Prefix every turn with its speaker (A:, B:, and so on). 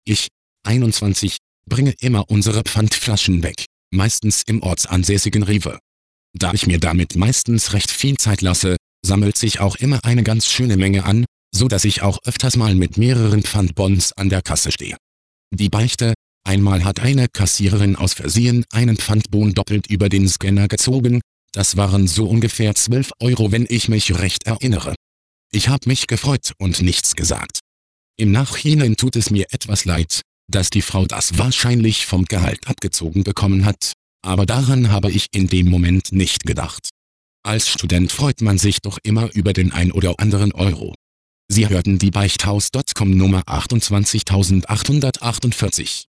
A: Ich, 21, bringe immer unsere Pfandflaschen weg, meistens im ortsansässigen Rewe. Da ich mir damit meistens recht viel Zeit lasse, sammelt sich auch immer eine ganz schöne Menge an, so dass ich auch öfters mal mit mehreren Pfandbons an der Kasse stehe. Die Beichte: Einmal hat eine Kassiererin aus Versehen einen Pfandbon doppelt über den Scanner gezogen, das waren so ungefähr 12 Euro, wenn ich mich recht erinnere. Ich habe mich gefreut und nichts gesagt. Im Nachhinein tut es mir etwas leid, dass die Frau das wahrscheinlich vom Gehalt abgezogen bekommen hat, aber daran habe ich in dem Moment nicht gedacht. Als Student freut man sich doch immer über den ein oder anderen Euro. Sie hörten die Beichthaus.com Nummer 28848.